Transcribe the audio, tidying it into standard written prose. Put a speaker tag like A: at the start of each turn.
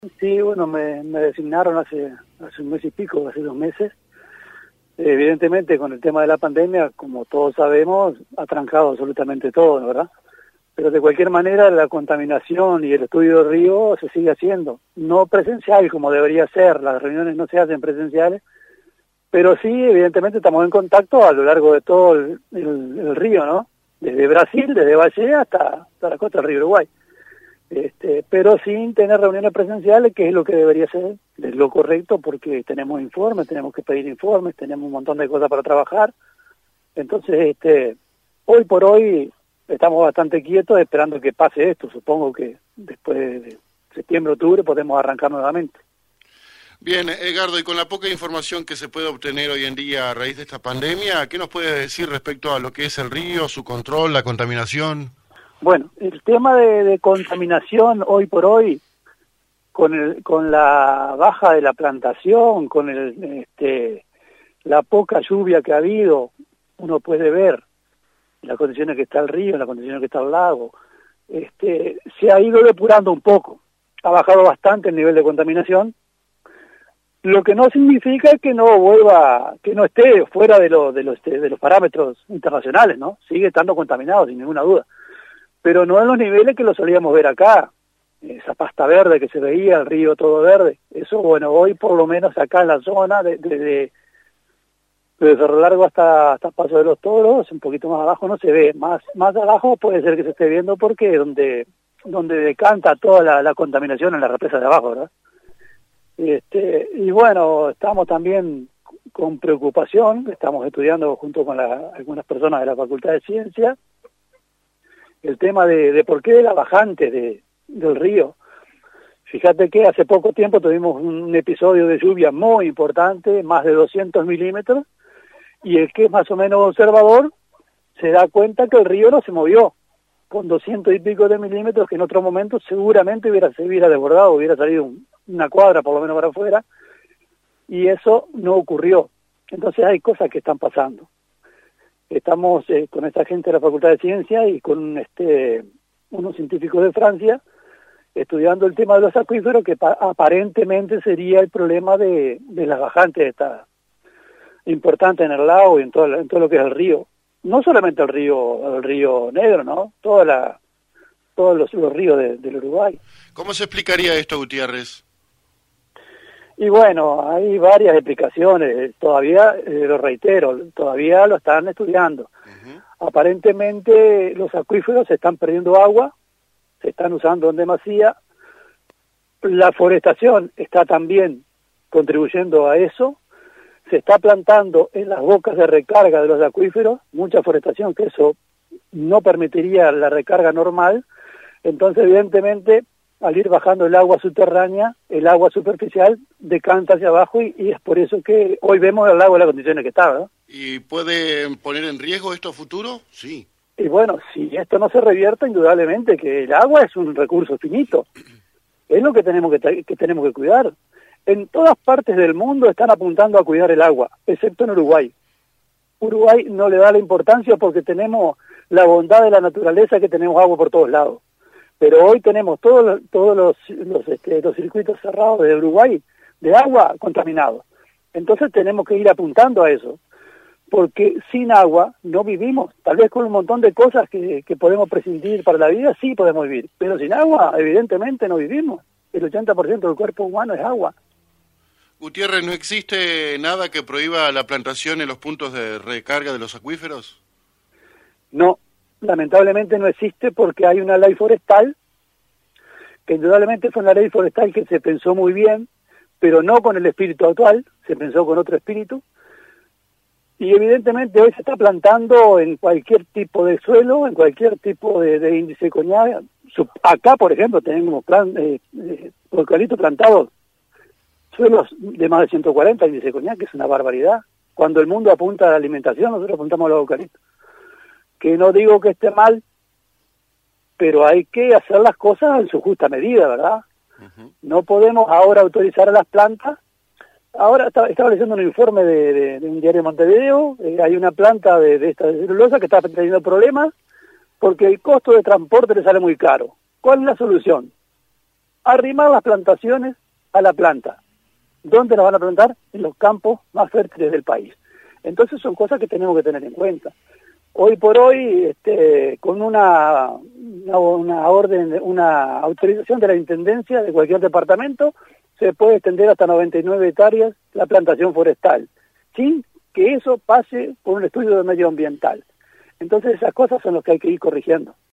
A: Sí, bueno, me designaron hace un mes y pico, hace 2 meses. Evidentemente, con el tema de la pandemia, como todos sabemos, ha trancado absolutamente todo, ¿no? ¿Verdad? Pero de cualquier manera, la contaminación y el estudio del río se sigue haciendo. No presencial como debería ser, las reuniones no se hacen presenciales, pero sí, evidentemente, estamos en contacto a lo largo de todo el río, ¿no? Desde Brasil, desde Valle hasta la costa del río Uruguay. Pero sin tener reuniones presenciales, que es lo que debería ser, es lo correcto, porque tenemos informes, tenemos que pedir informes, tenemos un montón de cosas para trabajar. Entonces, hoy por hoy estamos bastante quietos esperando que pase esto. Supongo que después de septiembre, octubre podemos arrancar nuevamente.
B: Bien, Edgardo, y con la poca información que se puede obtener hoy en día a raíz de esta pandemia, ¿qué nos puedes decir respecto a lo que es el río, su control, la contaminación?
A: Bueno, el tema de contaminación hoy por hoy, con la baja de la plantación, con la poca lluvia que ha habido, uno puede ver en las condiciones que está el río, en las condiciones que está el lago, se ha ido depurando un poco. Ha bajado bastante el nivel de contaminación, lo que no significa que no vuelva, que no esté fuera de los parámetros internacionales, ¿no? Sigue estando contaminado, sin ninguna duda, pero no en los niveles que lo solíamos ver acá, esa pasta verde que se veía, el río todo verde. Eso, bueno, hoy por lo menos acá en la zona, de Cerro Largo hasta Paso de los Toros, un poquito más abajo no se ve, más abajo puede ser que se esté viendo porque donde decanta toda la contaminación en la represa de abajo, ¿verdad? Y bueno, estamos también con preocupación, estamos estudiando junto con algunas personas de la Facultad de Ciencias, el tema de por qué la bajante del río. Fíjate que hace poco tiempo tuvimos un episodio de lluvia muy importante, más de 200 milímetros, y el que es más o menos observador se da cuenta que el río no se movió, con 200 y pico de milímetros, que en otro momento seguramente se hubiera desbordado, hubiera salido una cuadra por lo menos para afuera, y eso no ocurrió. Entonces hay cosas que están pasando. Estamos con esta gente de la Facultad de Ciencias y con unos científicos de Francia estudiando el tema de los acuíferos, que aparentemente sería el problema de las bajantes esta importante en el lago y en todo lo que es el río. No solamente el río Negro, ¿no? Todos los ríos del Uruguay.
B: ¿Cómo se explicaría esto, Gutiérrez?
A: Y bueno, hay varias explicaciones, todavía, lo reitero, todavía lo están estudiando. Aparentemente los acuíferos se están perdiendo agua, se están usando en demasía, la forestación está también contribuyendo a eso, se está plantando en las bocas de recarga de los acuíferos, mucha forestación, que eso no permitiría la recarga normal. Entonces evidentemente al ir bajando el agua subterránea, el agua superficial decanta hacia abajo y es por eso que hoy vemos el lago en las condiciones que está, ¿no?
B: ¿Y puede poner en riesgo esto a futuro? Sí.
A: Y bueno, si esto no se revierte, indudablemente que el agua es un recurso finito. Es lo que tenemos que cuidar. En todas partes del mundo están apuntando a cuidar el agua, excepto en Uruguay. Uruguay no le da la importancia porque tenemos la bondad de la naturaleza, que tenemos agua por todos lados. Pero hoy tenemos todos los circuitos cerrados de Uruguay de agua contaminados. Entonces tenemos que ir apuntando a eso, porque sin agua no vivimos. Tal vez con un montón de cosas que podemos prescindir para la vida, sí podemos vivir, pero sin agua evidentemente no vivimos. El 80% del cuerpo humano es agua.
B: Gutiérrez, ¿no existe nada que prohíba la plantación en los puntos de recarga de los acuíferos?
A: No. Lamentablemente no existe porque hay una ley forestal, que indudablemente fue una ley forestal que se pensó muy bien, pero no con el espíritu actual, se pensó con otro espíritu, y evidentemente hoy se está plantando en cualquier tipo de suelo, en cualquier tipo de índice de coñac. Acá, por ejemplo, tenemos eucalipto plantados, suelos de más de 140 índice de coñac, que es una barbaridad. Cuando el mundo apunta a la alimentación, nosotros apuntamos a los eucaliptos. Que no digo que esté mal, pero hay que hacer las cosas en su justa medida, ¿verdad? No podemos ahora autorizar a las plantas. Ahora estaba leyendo un informe de un diario de Montevideo, hay una planta de esta de celulosa que está teniendo problemas porque el costo de transporte le sale muy caro. ¿Cuál es la solución? arrimar las plantaciones a la planta. ¿Dónde las van a plantar? En los campos más fértiles del país. Entonces son cosas que tenemos que tener en cuenta. Hoy por hoy, con una orden, una autorización de la Intendencia de cualquier departamento, se puede extender hasta 99 hectáreas la plantación forestal, sin que eso pase por un estudio de medioambiental. Entonces esas cosas son las que hay que ir corrigiendo.